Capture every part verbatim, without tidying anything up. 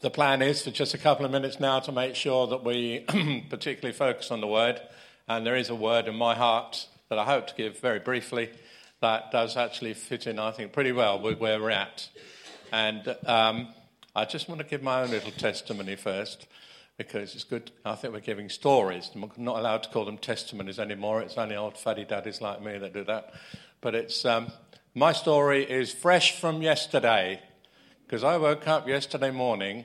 The plan is for just a couple of minutes now to make sure that we particularly focus on the word. And there is a word in my heart that I hope to give very briefly that does actually fit in, I think, pretty well with where we're at. And um, I just want to give my own little testimony first, because it's good. I think we're giving stories. I'm not allowed to call them testimonies anymore. It's only old faddy daddies like me that do that. But it's um, my story is fresh from yesterday, because I woke up yesterday morning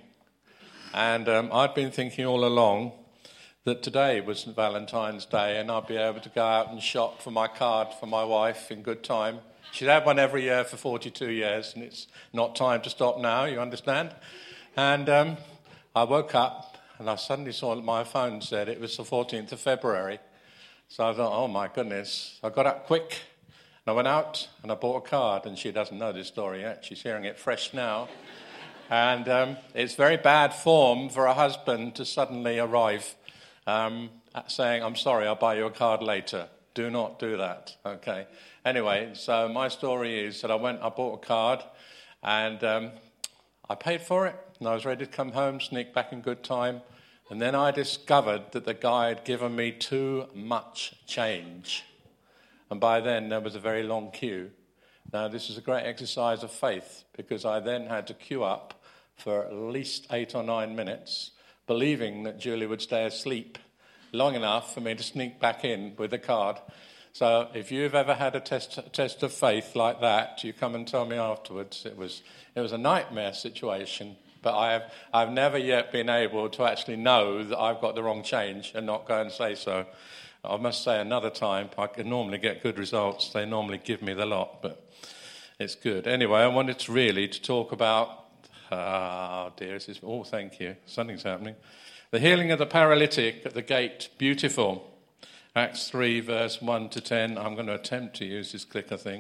and um, I'd been thinking all along that today was Valentine's Day and I'd be able to go out and shop for my card for my wife in good time. She'd had one every year for forty-two years, and it's not time to stop now, you understand? And um, I woke up and I suddenly saw that my phone said it was the fourteenth of February. So I thought, oh my goodness. I got up quick and I went out and I bought a card, and she doesn't know this story yet. She's hearing it fresh now. And um, it's very bad form for a husband to suddenly arrive um, saying, I'm sorry, I'll buy you a card later. Do not do that, okay? Anyway, so my story is that I went, I bought a card, and um, I paid for it, and I was ready to come home, sneak back in good time, and then I discovered that the guy had given me too much change. And by then, there was a very long queue. Now, this is a great exercise of faith, because I then had to queue up for at least eight or nine minutes, believing that Julie would stay asleep long enough for me to sneak back in with the card. So if you've ever had a test test of faith like that, you come and tell me afterwards. It was it was a nightmare situation, but I have I've never yet been able to actually know that I've got the wrong change and not go and say so. I must say another time, I can normally get good results. They normally give me the lot, but it's good. Anyway, I wanted to really to talk about, ah, oh dear, this is, oh, thank you, something's happening. The healing of the paralytic at the gate, beautiful. Acts three, verse one to ten. I'm going to attempt to use this clicker thing,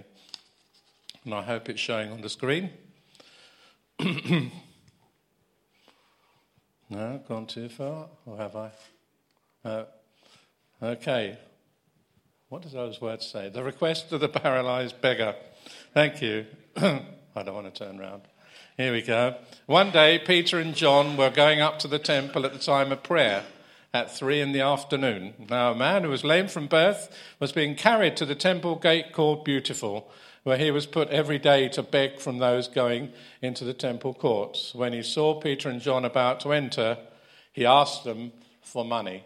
and I hope it's showing on the screen. No, gone too far, or have I? Uh, okay. What does those words say? The request of the paralysed beggar. Thank you. I don't want to turn around. Here we go. One day, Peter and John were going up to the temple at the time of prayer at three in the afternoon. Now, a man who was lame from birth was being carried to the temple gate called Beautiful, where he was put every day to beg from those going into the temple courts. When he saw Peter and John about to enter, he asked them for money.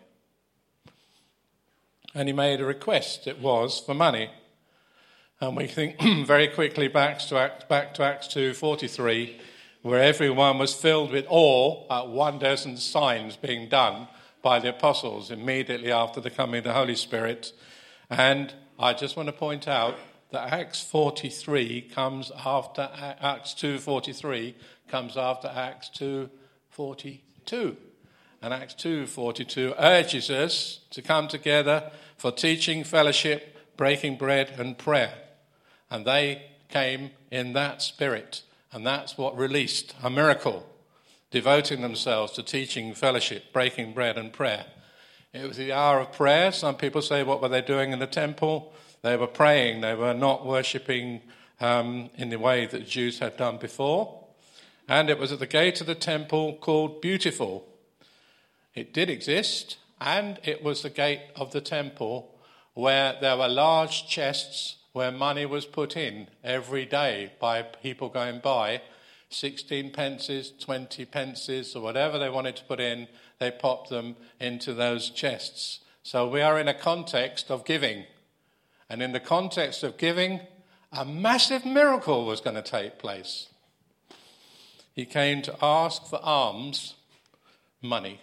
And he made a request. It was for money. And we think very quickly back to Acts, back to Acts two forty-three, where everyone was filled with awe at wonders and signs being done by the apostles immediately after the coming of the Holy Spirit. And I just want to point out that Acts forty-three comes after Acts two forty-three comes after Acts two forty-two. And Acts two forty-two urges us to come together for teaching, fellowship, breaking bread and prayer. And they came in that spirit. And that's what released a miracle, devoting themselves to teaching, fellowship, breaking bread and prayer. It was the hour of prayer. Some people say, what were they doing in the temple? They were praying. They were not worshipping um, in the way that the Jews had done before. And it was at the gate of the temple called Beautiful. It did exist, and it was the gate of the temple where there were large chests where money was put in every day by people going by. sixteen pences, twenty pences, or whatever they wanted to put in, they popped them into those chests. So we are in a context of giving. And in the context of giving, a massive miracle was going to take place. He came to ask for alms, money.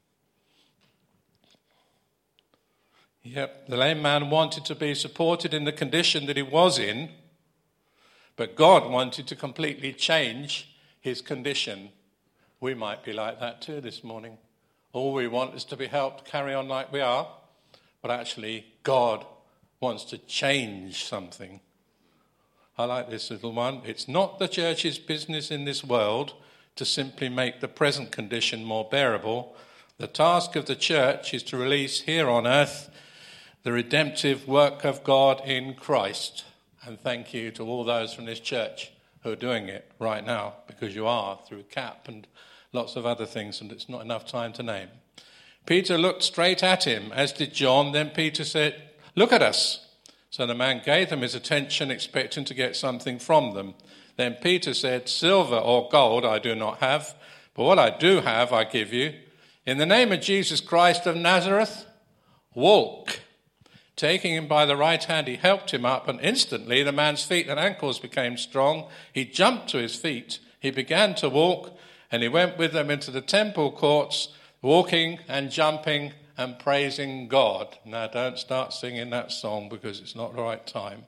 Yep, the lame man wanted to be supported in the condition that he was in, but God wanted to completely change his condition. We might be like that too this morning. All we want is to be helped carry on like we are, but actually God wants to change something. I like this little one. It's not the church's business in this world to simply make the present condition more bearable. The task of the church is to release here on earth the redemptive work of God in Christ. And thank you to all those from this church who are doing it right now, because you are through C A P and lots of other things, and it's not enough time to name. Peter looked straight at him, as did John. Then Peter said, "Look at us." So the man gave them his attention, expecting to get something from them. Then Peter said, "Silver or gold I do not have, but what I do have I give you. In the name of Jesus Christ of Nazareth, walk." Taking him by the right hand, he helped him up, and instantly the man's feet and ankles became strong. He jumped to his feet. He began to walk, and he went with them into the temple courts, walking and jumping and praising God. Now, don't start singing that song because it's not the right time.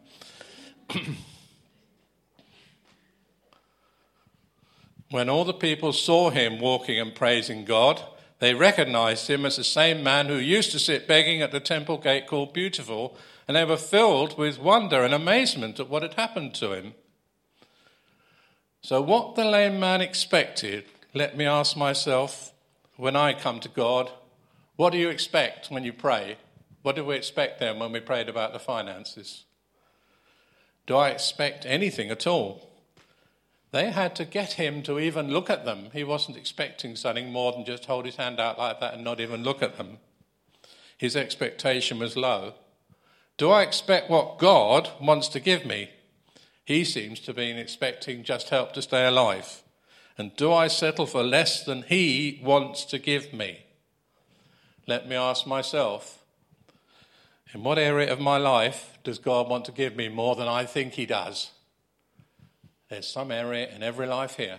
When all the people saw him walking and praising God, they recognized him as the same man who used to sit begging at the temple gate called Beautiful, and they were filled with wonder and amazement at what had happened to him. So what the lame man expected, let me ask myself, when I come to God, what do you expect when you pray? What did we expect then when we prayed about the finances? Do I expect anything at all? They had to get him to even look at them. He wasn't expecting something more than just hold his hand out like that and not even look at them. His expectation was low. Do I expect what God wants to give me? He seems to be expecting just help to stay alive. And do I settle for less than he wants to give me? Let me ask myself, in what area of my life does God want to give me more than I think he does? There's some area in every life here.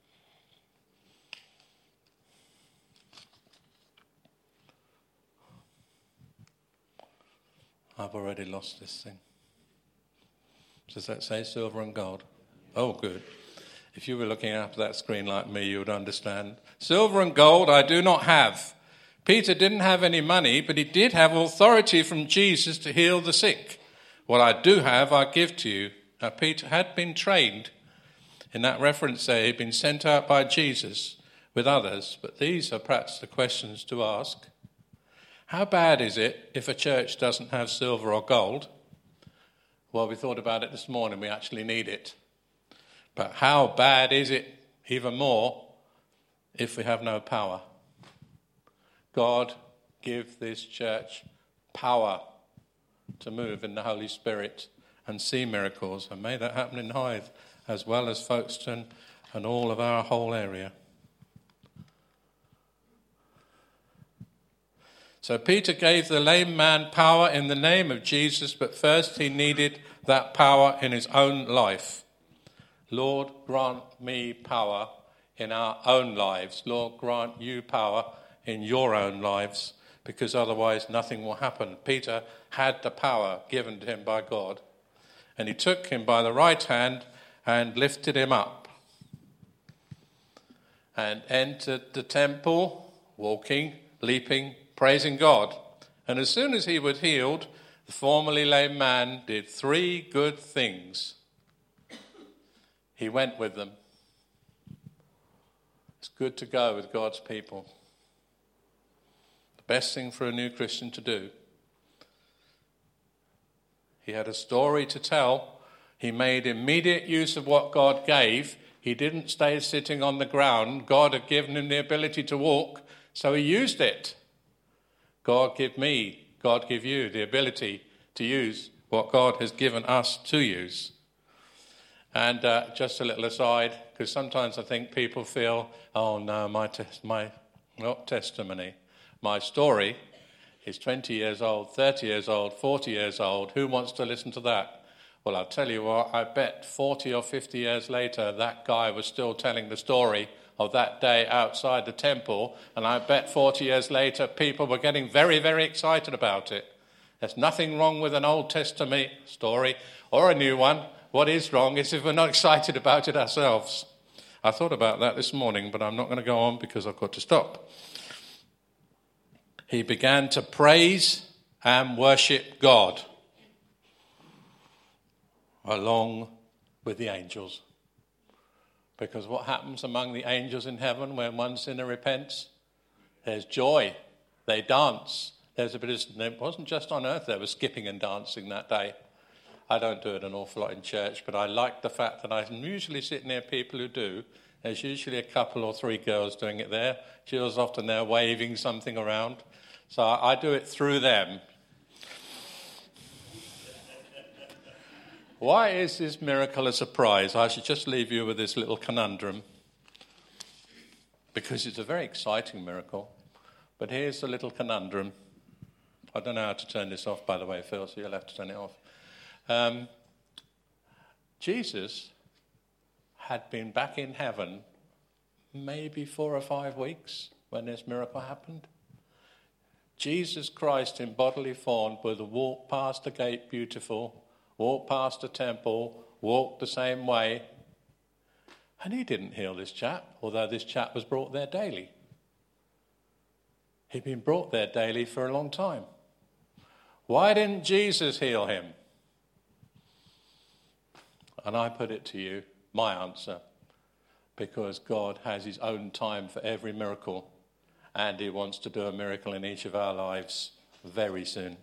I've already lost this thing. Does that say silver and gold? Oh, good. If you were looking at that screen like me, you would understand. Silver and gold I do not have. Peter didn't have any money, but he did have authority from Jesus to heal the sick. What I do have, I give to you. Now, Peter had been trained. In that reference there, he'd been sent out by Jesus with others, but these are perhaps the questions to ask. How bad is it if a church doesn't have silver or gold? Well, we thought about it this morning. We actually need it. But how bad is it, even more, if we have no power? God, give this church power to move in the Holy Spirit and see miracles. And may that happen in Hythe, as well as Folkestone and all of our whole area. So Peter gave the lame man power in the name of Jesus, but first he needed that power in his own life. Lord, grant me power in our own lives. Lord, grant you power in your own lives, because otherwise nothing will happen. Peter had the power given to him by God, and he took him by the right hand and lifted him up and entered the temple, walking, leaping, praising God. And as soon as he was healed, the formerly lame man did three good things. He went with them. It's good to go with God's people. The best thing for a new Christian to do. He had a story to tell. He made immediate use of what God gave. He didn't stay sitting on the ground. God had given him the ability to walk, so he used it. God give me, God give you the ability to use what God has given us to use. And uh, just a little aside, because sometimes I think people feel, oh no, my, tes- my not testimony, my story is twenty years old, thirty years old, forty years old. Who wants to listen to that? Well, I'll tell you what, I bet forty or fifty years later, that guy was still telling the story of that day outside the temple, and I bet forty years later, people were getting very, very excited about it. There's nothing wrong with an Old Testament story or a new one. What is wrong is if we're not excited about it ourselves. I thought about that this morning, but I'm not going to go on because I've got to stop. He began to praise and worship God along with the angels. Because what happens among the angels in heaven when one sinner repents? There's joy. They dance. There's a bit of, it wasn't just on earth, there was skipping and dancing that day. I don't do it an awful lot in church, but I like the fact that I'm usually sitting near people who do, There's usually a couple or three girls doing it there. Jill's often there waving something around. So I, I do it through them. Why is this miracle a surprise? I should just leave you with this little conundrum, because it's a very exciting miracle. But here's the little conundrum. I don't know how to turn this off, by the way, Phil, so you'll have to turn it off. Um, Jesus had been back in heaven maybe four or five weeks when this miracle happened. Jesus Christ in bodily form would have walked past the gate beautiful, walked past the temple, walked the same way, and he didn't heal this chap, although this chap was brought there daily. He'd been brought there daily for a long time. Why didn't Jesus heal him? And I put it to you, my answer, because God has his own time for every miracle, and he wants to do a miracle in each of our lives very soon.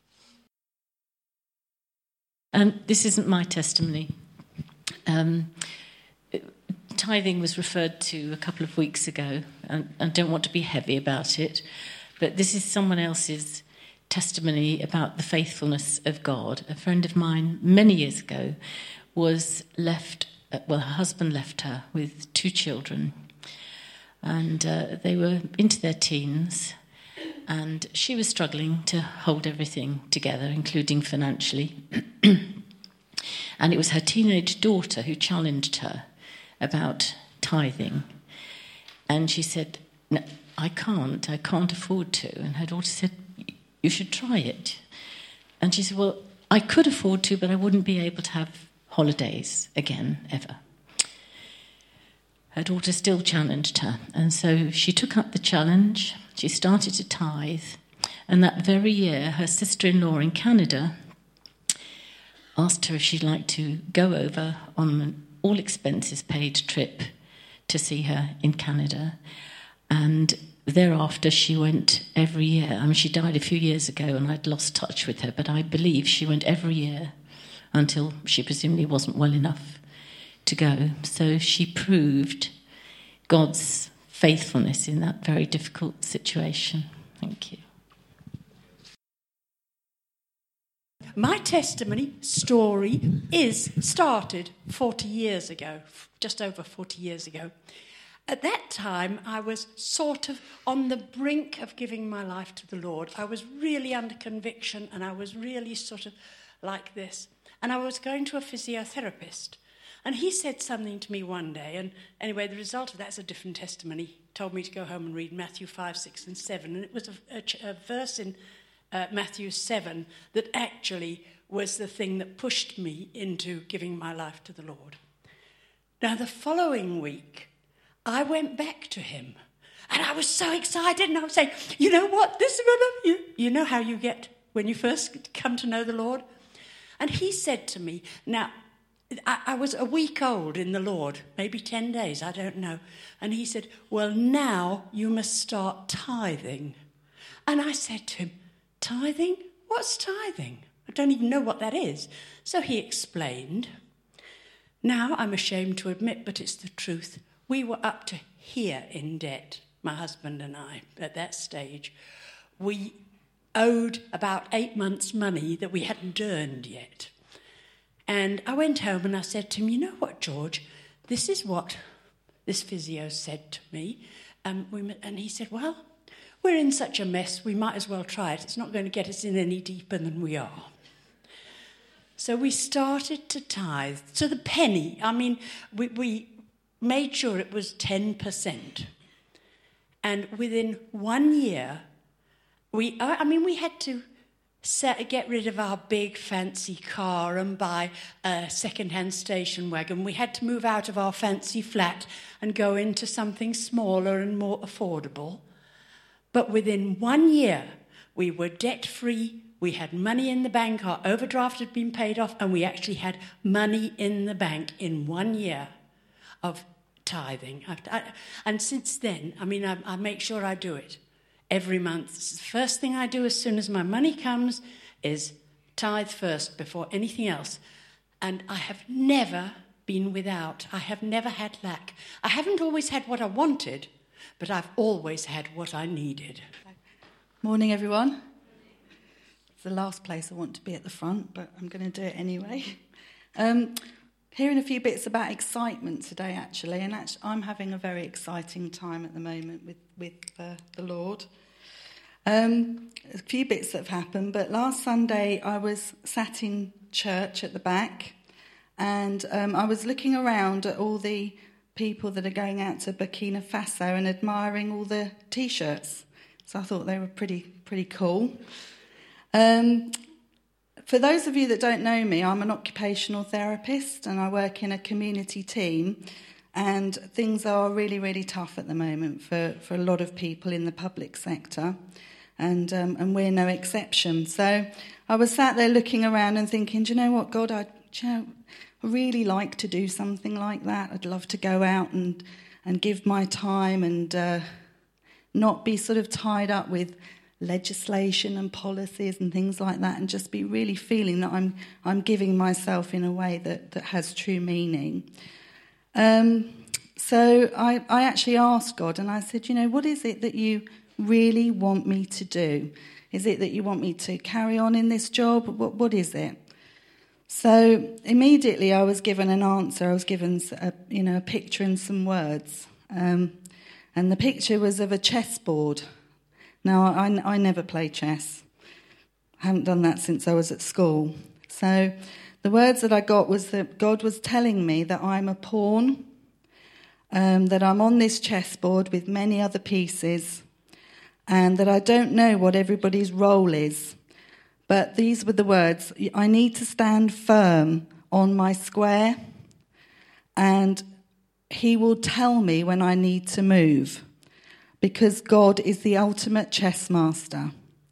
Um, this isn't my testimony. Um, tithing was referred to a couple of weeks ago, and I don't want to be heavy about it, but this is someone else's testimony about the faithfulness of God. A friend of mine many years ago was left, well, her husband left her with two children, and uh, they were into their teens, and she was struggling to hold everything together, including financially. And it was her teenage daughter who challenged her about tithing. And she said, no, I can't, I can't afford to. And her daughter said, you should try it. And she said, well, I could afford to, but I wouldn't be able to have holidays again, ever. Her daughter still challenged her. And so she took up the challenge. She started to tithe. And that very year, her sister-in-law in Canada asked her if she'd like to go over on an all-expenses-paid trip to see her in Canada. And thereafter, she went every year. I mean, she died a few years ago, and I'd lost touch with her, but I believe she went every year until she presumably wasn't well enough to go. So she proved God's faithfulness in that very difficult situation. Thank you. My testimony story is started forty years ago, just over forty years ago. At that time, I was sort of on the brink of giving my life to the Lord. I was really under conviction, and I was really sort of like this. And I was going to a physiotherapist. And he said something to me one day. And anyway, the result of that's a different testimony. He told me to go home and read Matthew five, six, and seven. And it was a, a, a verse in uh, Matthew seven that actually was the thing that pushed me into giving my life to the Lord. Now, the following week, I went back to him. And I was so excited. And I was saying, you know what? This is you, you know how you get when you first come to know the Lord? And he said to me, now, I, I was a week old in the Lord, maybe ten days, I don't know. And he said, well, now you must start tithing. And I said to him, tithing? What's tithing? I don't even know what that is. So he explained. Now, I'm ashamed to admit, but it's the truth. We were up to here in debt, my husband and I, at that stage. We owed about eight months' money that we hadn't earned yet. And I went home and I said to him, you know what, George, this is what this physio said to me. Um, we, and he said, well, we're in such a mess, we might as well try it. It's not going to get us in any deeper than we are. So we started to tithe to the penny. I mean, we, we made sure it was ten percent. And within one year, we, I mean, we had to set, get rid of our big fancy car and buy a second-hand station wagon. We had to move out of our fancy flat and go into something smaller and more affordable. But within one year, we were debt-free. We had money in the bank. Our overdraft had been paid off, and we actually had money in the bank in one year of tithing. I, I, and since then, I mean, I, I make sure I do it every month. The first thing I do as soon as my money comes is tithe first before anything else. And I have never been without. I have never had lack. I haven't always had what I wanted, but I've always had what I needed. Morning, everyone. It's the last place I want to be at the front, but I'm going to do it anyway. Um, hearing a few bits about excitement today, actually, and actually, I'm having a very exciting time at the moment with, with uh, the Lord. Um, a few bits that have happened, but last Sunday I was sat in church at the back, and um, I was looking around at all the people that are going out to Burkina Faso and admiring all the T-shirts. So I thought they were pretty pretty cool. Um, for those of you that don't know me, I'm an occupational therapist and I work in a community team, and things are really, really tough at the moment for, for a lot of people in the public sector. And um, and we're no exception. So I was sat there looking around and thinking, do you know what, God, I, do you know, I really like to do something like that. I'd love to go out and, and give my time and uh, not be sort of tied up with legislation and policies and things like that, and just be really feeling that I'm I'm giving myself in a way that, that has true meaning. Um, so I, I actually asked God, and I said, you know, what is it that you really want me to do? Is it that you want me to carry on in this job? What what is it? So immediately I was given an answer. I was given a, you know, a picture and some words, um, and the picture was of a chessboard. Now I, I never play chess. I haven't done that since I was at school. So the words that I got was that God was telling me that I'm a pawn, um, that I'm on this chessboard with many other pieces, and that I don't know what everybody's role is. But these were the words: I need to stand firm on my square, and he will tell me when I need to move, because God is the ultimate chess master,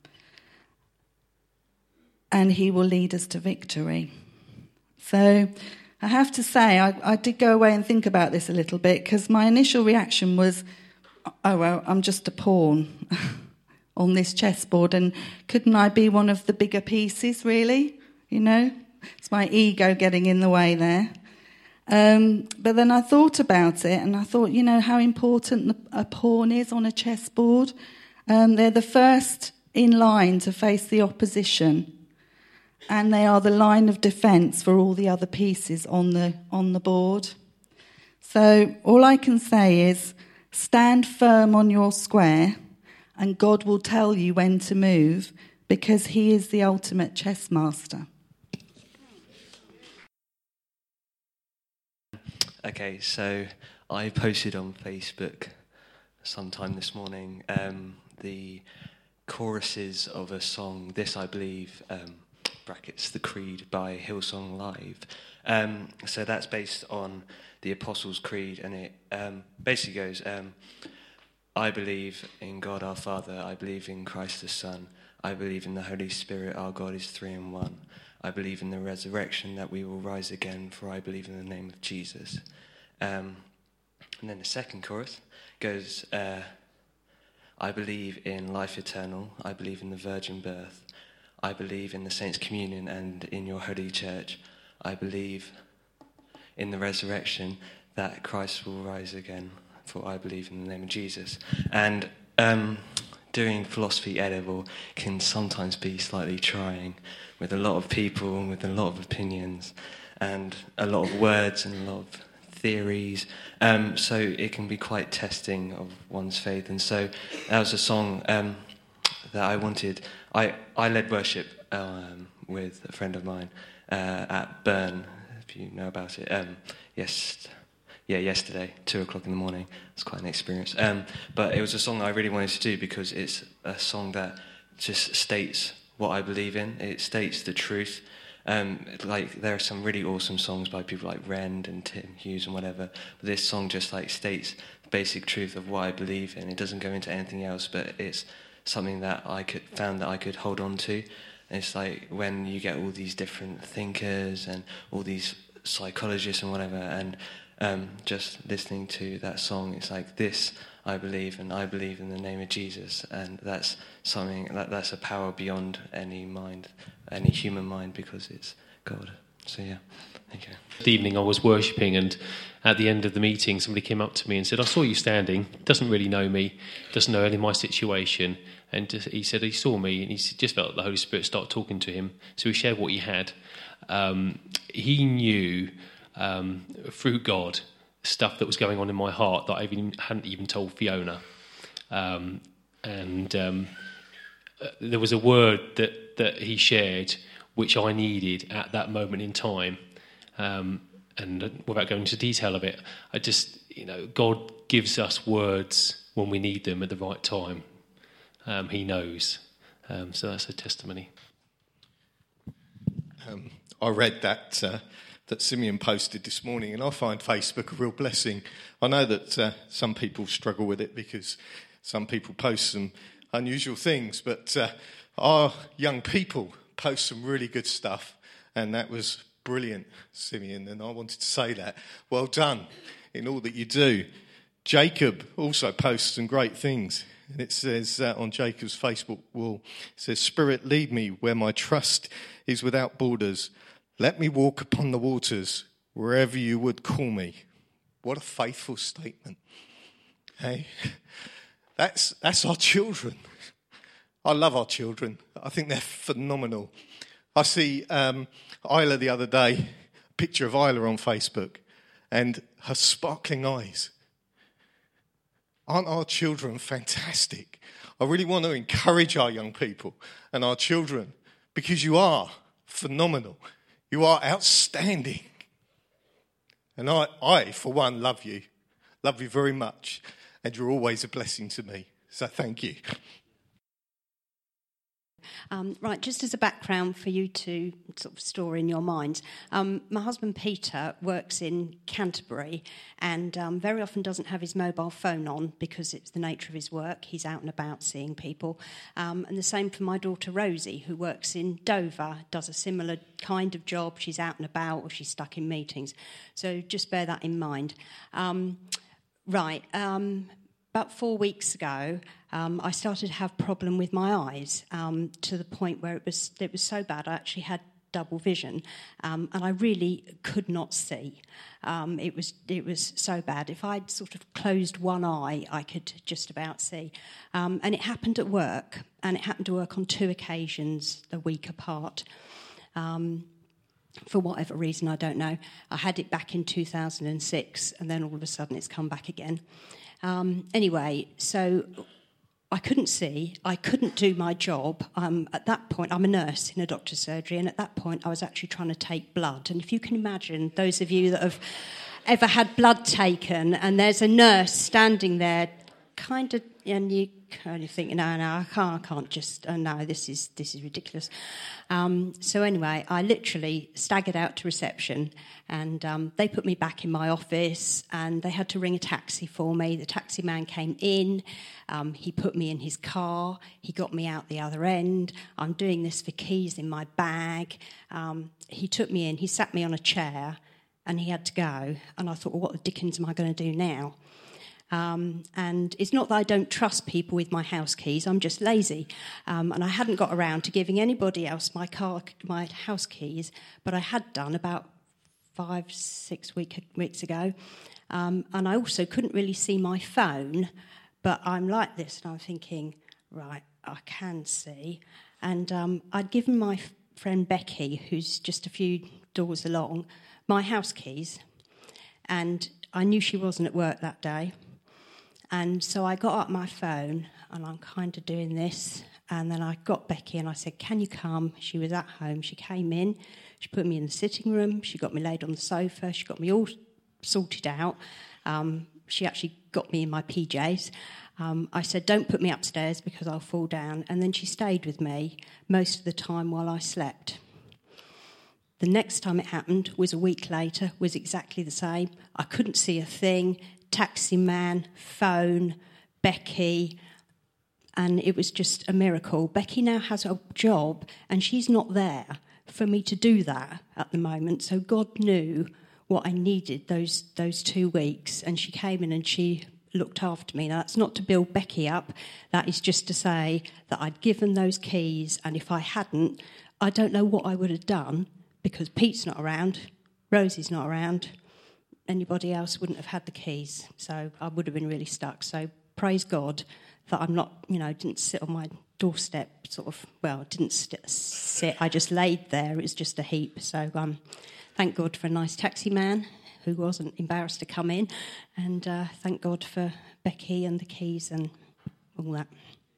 and he will lead us to victory. So I have to say, I, I did go away and think about this a little bit, because my initial reaction was, oh, well, I'm just a pawn on this chessboard, and couldn't I be one of the bigger pieces, really? You know, it's my ego getting in the way there. Um, but then I thought about it, and I thought, you know, how important a pawn is on a chessboard. Um, they're the first in line to face the opposition, and they are the line of defence for all the other pieces on the on the board. So all I can say is, stand firm on your square, and God will tell you when to move, because he is the ultimate chess master. Okay, so I posted on Facebook sometime this morning um, the choruses of a song, This I Believe, um, brackets, The Creed by Hillsong Live. Um, so that's based on the Apostles' Creed, and it um, basically goes, um, I believe in God our Father, I believe in Christ the Son, I believe in the Holy Spirit, our God is three in one. I believe in the resurrection, that we will rise again, for I believe in the name of Jesus. Um, and then the second chorus goes, uh, I believe in life eternal, I believe in the virgin birth, I believe in the saints' communion and in your holy church. I believe in the resurrection, that Christ will rise again, for I believe in the name of Jesus. And um, doing philosophy A-level can sometimes be slightly trying, with a lot of people and with a lot of opinions and a lot of words and a lot of theories. Um, so it can be quite testing of one's faith. And so that was a song um, that I wanted. I, I led worship um, with a friend of mine uh, at Burn, if you know about it. Um, yes, yeah, yesterday, two o'clock in the morning. It's quite an experience. Um, but it was a song that I really wanted to do, because it's a song that just states what I believe in. It states the truth. Um, like there are some really awesome songs by people like Rend and Tim Hughes and whatever. But this song just like states the basic truth of what I believe in. It doesn't go into anything else, but it's something that I could found that I could hold on to. And it's like when you get all these different thinkers and all these psychologists and whatever, and um, just listening to that song, it's like, this I believe, and I believe in the name of Jesus, and that's something that that's a power beyond any mind, any human mind, because it's God. So yeah, thank you. That evening I was worshipping, and at the end of the meeting somebody came up to me and said, I saw you standing, doesn't really know me, doesn't know any of my situation, and just, he said he saw me and he just felt the Holy Spirit start talking to him, so he shared what he had. Um, he knew um, through God stuff that was going on in my heart that I even, hadn't even told Fiona. Um, and um, there was a word that, that he shared which I needed at that moment in time. Um, and without going into detail of it, I just, you know, God gives us words when we need them at the right time. Um, he knows. Um, so that's a testimony. Um, I read that uh, that Simeon posted this morning, and I find Facebook a real blessing. I know that uh, some people struggle with it because some people post some unusual things, but uh, our young people post some really good stuff, and that was brilliant, Simeon, and I wanted to say that. Well done in all that you do. Jacob also posts some great things. And it says uh, on Jacob's Facebook wall, it says, Spirit, lead me where my trust is without borders. Let me walk upon the waters wherever you would call me. What a faithful statement. Hey, that's that's our children. I love our children. I think they're phenomenal. I see um, Isla the other day, a picture of Isla on Facebook, and her sparkling eyes. Aren't our children fantastic? I really want to encourage our young people and our children, because you are phenomenal. You are outstanding. And I, I, for one, love you. Love you very much. And you're always a blessing to me. So thank you. Um, right, just as a background for you to sort of store in your minds, um, my husband Peter works in Canterbury and um, very often doesn't have his mobile phone on because it's the nature of his work. He's out and about seeing people. Um, and the same for my daughter Rosie, who works in Dover, does a similar kind of job. She's out and about or she's stuck in meetings. So just bear that in mind. Um, right, um... About four weeks ago, um, I started to have a problem with my eyes um, to the point where it was it was so bad I actually had double vision, um, and I really could not see. Um, it was it was so bad. If I'd sort of closed one eye, I could just about see. Um, and it happened at work, and it happened to work on two occasions a week apart. Um, For whatever reason, I don't know. I had it back in two thousand six, and then all of a sudden it's come back again. Um, anyway, so I couldn't see. I couldn't do my job. Um, at that point, I'm a nurse in a doctor's surgery, and at that point I was actually trying to take blood. And if you can imagine, those of you that have ever had blood taken, and there's a nurse standing there kind of, and you kind of think, no, no, I can't, I can't just, oh, no, this is this is ridiculous. Um, so anyway, I literally staggered out to reception, and um, they put me back in my office, and they had to ring a taxi for me. The taxi man came in, um, he put me in his car, he got me out the other end. I'm doing this for keys in my bag. Um, he took me in, he sat me on a chair, and he had to go. And I thought, well, what the dickens am I going to do now? Um, and it's not that I don't trust people with my house keys, I'm just lazy. Um, and I hadn't got around to giving anybody else my car, my house keys, but I had done about five, six week, weeks ago. Um, and I also couldn't really see my phone, but I'm like this, and I'm thinking, right, I can see. And um, I'd given my f- friend Becky, who's just a few doors along, my house keys, and I knew she wasn't at work that day. And so I got up my phone, and I'm kind of doing this, and then I got Becky and I said, can you come? She was at home. She came in, she put me in the sitting room, she got me laid on the sofa, she got me all sorted out. Um, she actually got me in my P Js. Um, I said, don't put me upstairs because I'll fall down. And then she stayed with me most of the time while I slept. The next time it happened was a week later, was exactly the same. I couldn't see a thing. Taxi man, phone, Becky, and it was just a miracle. Becky now has a job, and she's not there for me to do that at the moment. So God knew what I needed those those two weeks, and she came in and she looked after me. Now, that's not to build Becky up. That is just to say that I'd given those keys, and if I hadn't, I don't know what I would have done, because Pete's not around, Rosie's not around, anybody else wouldn't have had the keys. So I would have been really stuck. So praise God that I'm not, you know, didn't sit on my doorstep sort of, well, didn't st- sit, I just laid there. It was just a heap. So um, thank God for a nice taxi man who wasn't embarrassed to come in. And uh, thank God for Becky and the keys and all that.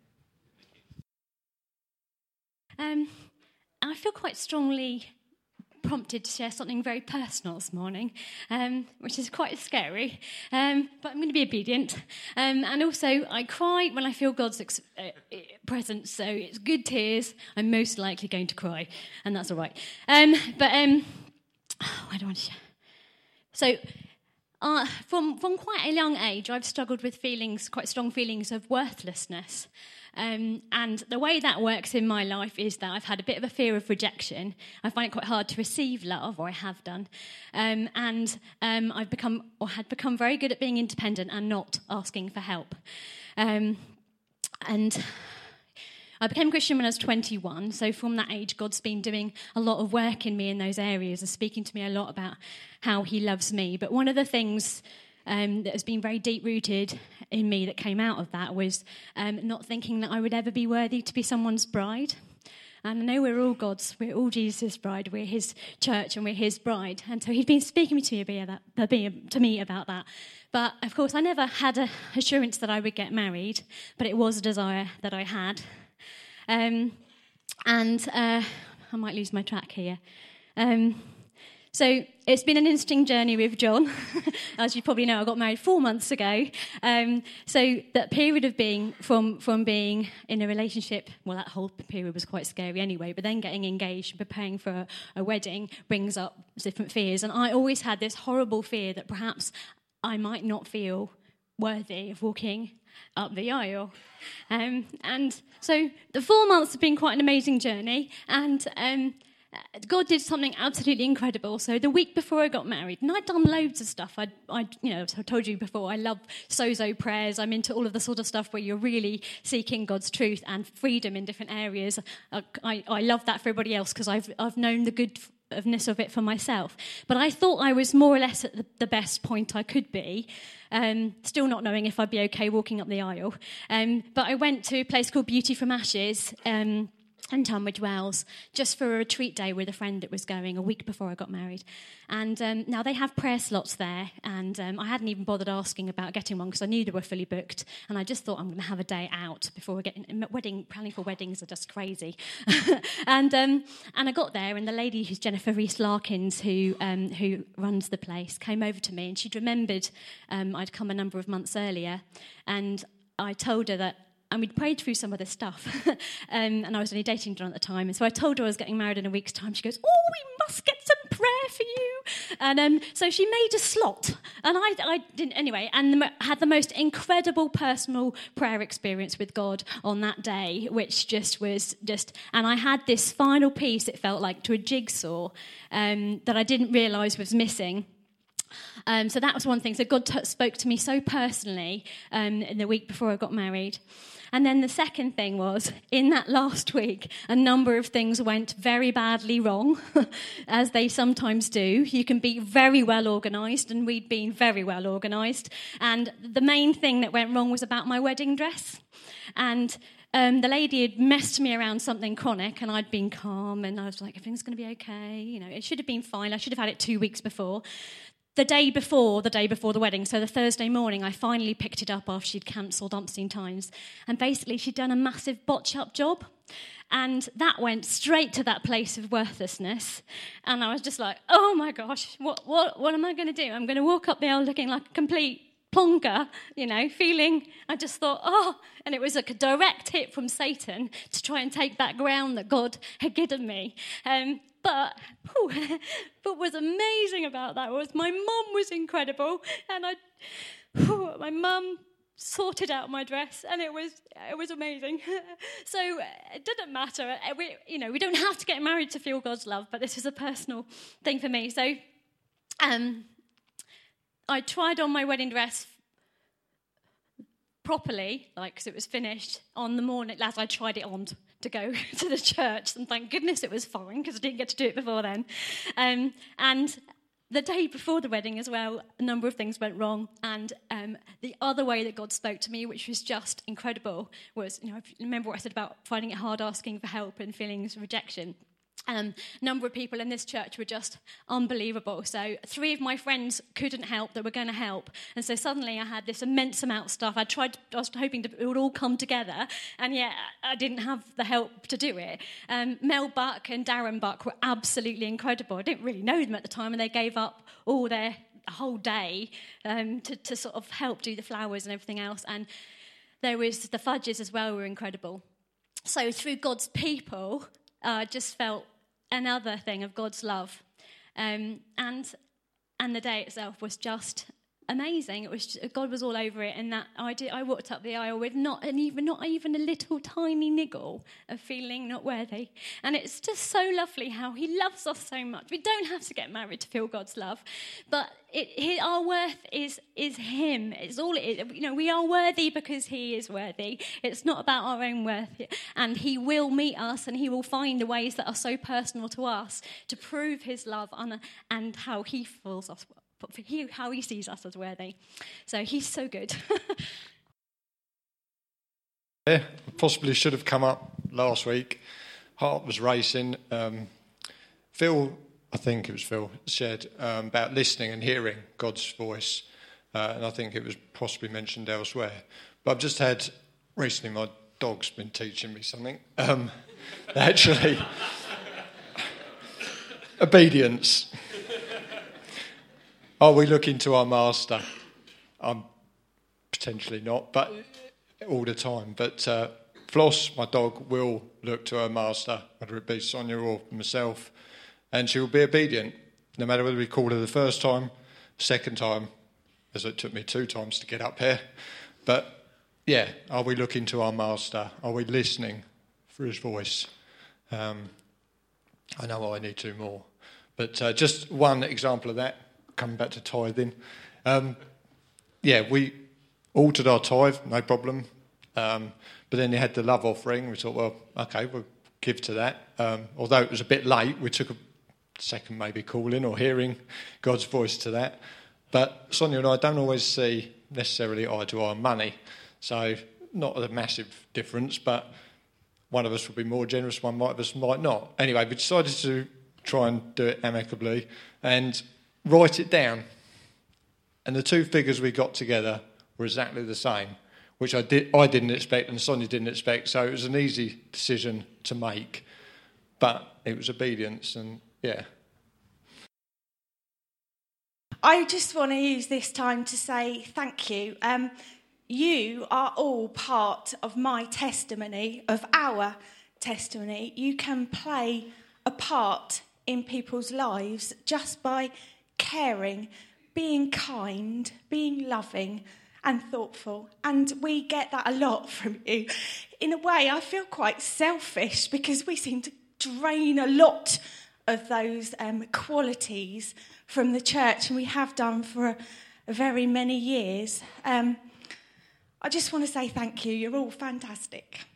Um, I feel quite strongly prompted to share something very personal this morning, um, which is quite scary, um, but I'm going to be obedient. Um, and also, I cry when I feel God's ex- uh, presence, so it's good tears. I'm most likely going to cry, and that's all right. Um, but um, oh, I don't want to share. So, uh, from from quite a young age, I've struggled with feelings, quite strong feelings of worthlessness. Um, and the way that works in my life is that I've had a bit of a fear of rejection. I find it quite hard to receive love, or I have done. Um, and um, I've become, or had become very good at being independent and not asking for help. Um, and I became Christian when I was twenty-one, so from that age, God's been doing a lot of work in me in those areas and speaking to me a lot about how he loves me. But one of the things Um, that has been very deep-rooted in me that came out of that was um, not thinking that I would ever be worthy to be someone's bride. And I know we're all God's, we're all Jesus' bride, we're his church and we're his bride. And so he'd been speaking to me about that, to me about that. But, of course, I never had an assurance that I would get married, but it was a desire that I had. Um, and uh, I might lose my track here. Um So it's been an interesting journey with John. As you probably know, I got married four months ago. Um, so that period of being, from, from being in a relationship, well, that whole period was quite scary anyway, but then getting engaged and preparing for a, a wedding brings up different fears. And I always had this horrible fear that perhaps I might not feel worthy of walking up the aisle. Um, and so the four months have been quite an amazing journey. And Um, God did something absolutely incredible. So the week before I got married, and I'd done loads of stuff. I, I, you know, I told you before, I love sozo prayers. I'm into all of the sort of stuff where you're really seeking God's truth and freedom in different areas. I, I, I love that for everybody else because I've, I've known the goodness of it for myself. But I thought I was more or less at the, the best point I could be. Um, still not knowing if I'd be okay walking up the aisle. Um, but I went to a place called Beauty from Ashes. Um, in Tunbridge Wells, just for a retreat day with a friend that was going a week before I got married. And um, now they have prayer slots there, and um, I hadn't even bothered asking about getting one because I knew they were fully booked, and I just thought I'm going to have a day out before we get in. Wedding, planning for weddings are just crazy. and um, and I got there, and the lady who's Jennifer Rees-Larkins, who um, who runs the place, came over to me, and she'd remembered um, I'd come a number of months earlier, and I told her that, and we'd prayed through some of this stuff. um, and I was only dating John at the time. And so I told her I was getting married in a week's time. She goes, oh, we must get some prayer for you. And um, so she made a slot. And I, I didn't, anyway, and the, had the most incredible personal prayer experience with God on that day, which just was just, and I had this final piece, it felt like, to a jigsaw um, that I didn't realise was missing. Um, so that was one thing. So God t- spoke to me so personally um, in the week before I got married. And then the second thing was, in that last week, a number of things went very badly wrong, as they sometimes do. You can be very well organised, and we'd been very well organised. And the main thing that went wrong was about my wedding dress. And Um, the lady had messed me around something chronic, and I'd been calm, and I was like, everything's going to be okay. You know, it should have been fine. I should have had it two weeks before. The day before, the day before the wedding, so the Thursday morning, I finally picked it up after she'd cancelled umpteen times. And basically, she'd done a massive botch-up job. And that went straight to that place of worthlessness. And I was just like, oh, my gosh, what what, what am I going to do? I'm going to walk up the aisle looking like a complete plonker, you know, feeling, I just thought, oh, and it was like a direct hit from Satan to try and take that ground that God had given me. Um, but whew, what was amazing about that was my mum was incredible, and I, whew, my mum sorted out my dress, and it was it was amazing. So it didn't matter. We, you know, we don't have to get married to feel God's love, but this was a personal thing for me. So, um. I tried on my wedding dress properly, like, because it was finished on the morning as I tried it on to go to the church, and thank goodness it was fine because I didn't get to do it before then. Um, and the day before the wedding as well, a number of things went wrong, and um, the other way that God spoke to me, which was just incredible, was, you know, remember what I said about finding it hard asking for help and feeling rejection. Um, a number of people in this church were just unbelievable. So three of my friends couldn't help that were going to help. And so suddenly I had this immense amount of stuff. I tried, I was hoping to, it would all come together, and yet I didn't have the help to do it. Um, Mel Buck and Darren Buck were absolutely incredible. I didn't really know them at the time, and they gave up all their whole day um, to, to sort of help do the flowers and everything else. And there was the Fudges as well were incredible. So through God's people, I uh, just felt another thing of God's love, um, and and the day itself was just amazing. It was just, God was all over it, and that I did. I walked up the aisle with not an even not even a little tiny niggle of feeling not worthy, and it's just so lovely how He loves us so much. We don't have to get married to feel God's love, but it, it, our worth is is Him. It's all it is. You know, we are worthy because He is worthy. It's not about our own worth, and He will meet us, and He will find the ways that are so personal to us to prove His love and, and how He feels us. But for he, how He sees us as worthy. So He's so good. Yeah, possibly should have come up last week. Heart was racing. Um, Phil, I think it was Phil, said um, about listening and hearing God's voice. Uh, and I think it was possibly mentioned elsewhere. But I've just had, recently my dog's been teaching me something. Um, actually, obedience. Are we looking to our master? I'm potentially not, but all the time. But uh, Floss, my dog, will look to her master, whether it be Sonia or myself, and she will be obedient, no matter whether we call her the first time, second time, as it took me two times to get up here. But yeah, are we looking to our master? Are we listening for His voice? Um, I know I need to more. But uh, just one example of that. Coming back to tithing, um, yeah, we altered our tithe, no problem. Um, but then they had the love offering. We thought, well, okay, we'll give to that. Um, although it was a bit late, we took a second maybe calling or hearing God's voice to that. But Sonia and I don't always see necessarily eye to eye on money, so not a massive difference. But one of us will be more generous, one of us might not. Anyway, we decided to try and do it amicably and write it down, and the two figures we got together were exactly the same, which I did I didn't expect and Sonia didn't expect, so it was an easy decision to make, but it was obedience. And yeah, I just want to use this time to say thank you. Um, you are all part of my testimony, of our testimony. You can play a part in people's lives just by caring, being kind, being loving and thoughtful. And we get that a lot from you. In a way, I feel quite selfish because we seem to drain a lot of those um, qualities from the church, and we have done for a, a very many years. Um, I just want to say thank you. You're all fantastic.